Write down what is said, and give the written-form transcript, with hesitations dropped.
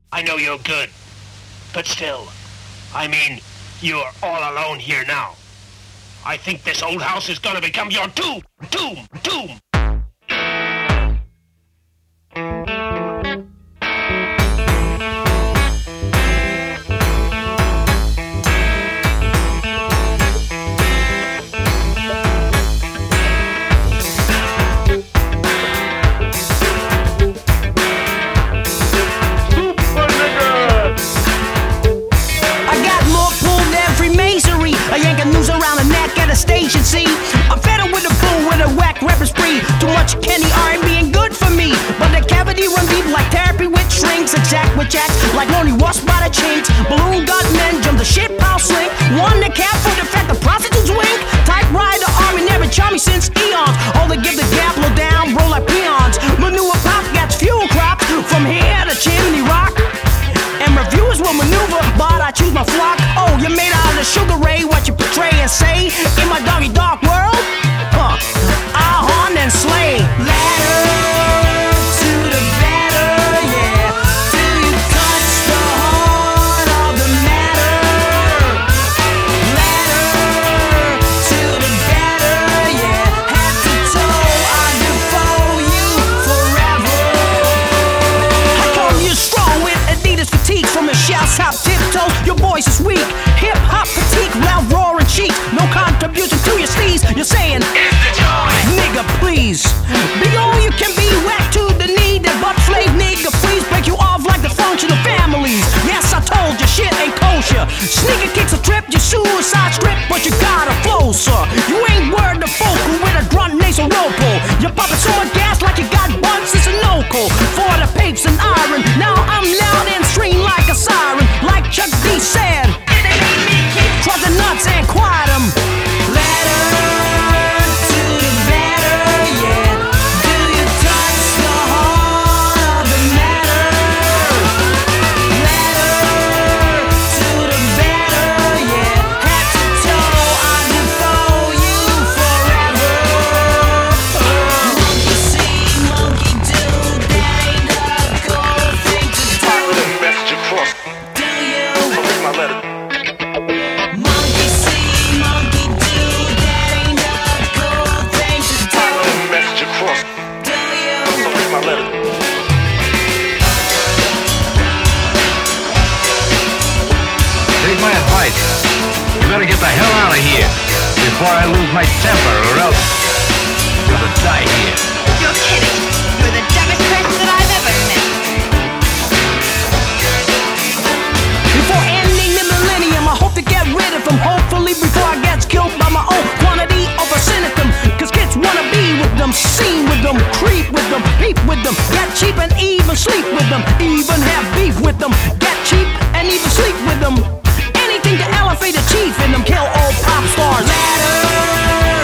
I know you're good, but still, I mean, you're all alone here now. I think this old house is gonna become your tomb. Station C. I'm fed up with a fool with a whack rapper spree. Too much Kenny R&B ain't good for me. But the cavity run deep like therapy with shrinks. Attack with jacks like lonely wasp by the chinks. Balloon got men, jump the shit pile slink. One the cap for the fact the prostitutes wink. Type rider army never charmed me since eons. All they give the gap low down, roll like peons. Manure pop gets fuel crops from here to Chimney Rock. And reviewers will maneuver, but I choose my flock. Oh, you're made out of sugar ray, what you portray and say. In my doggy dog world, I'll hunt and slay. Ladder to the better, yeah. Till you touch the heart of the matter. Ladder to the better, yeah. Head to toe, I devour you forever. I come you strong with Adidas fatigue from a shell's top tiptoe. Your voice is weak, hip hop fatigue, loud roaring cheeks. No contribution to your steez. You're saying, it's the time. Nigga, please. Be all you can be, whack to the knee. That butt flave nigga, please break you off like the functional families. Yes, I told you, shit ain't kosher. Sneaker kicks a trip, you suicide strip, but you got a flow, sir. You ain't word the vocal with a grunt nasal ropo. You're popping so much gas like you got once, it's a no-co. For the papes and iron, now I'm loud and scream like a siren. Like Chuck D said, trust the nuts and quiet them. Ladder to the better, yeah. Do you touch the heart of the matter? Ladder to the better, yeah. Head to toe, I devour you forever. Monkey see, monkey do, that ain't a cool thing to do. Message across. Do you? I'll read my letter. Monkey see, monkey do, that ain't a cool thing to do. Message across. Do you? I'll read my letter. Take my advice. You better get the hell out of here before I lose my temper, or else you're gonna die here. You're kidding. You're the dumbest person that I've ever met. Before ending the millennium, I hope to get rid of them. Hopefully before I get killed by my own quantity of arsenic. Cause kids wanna be with them, sing with them, creep with them, peep with them, get cheap and even sleep with them, even have beef with them, get cheap and even sleep with them. Anything to elevate a chief in them, kill all pop stars. Ladder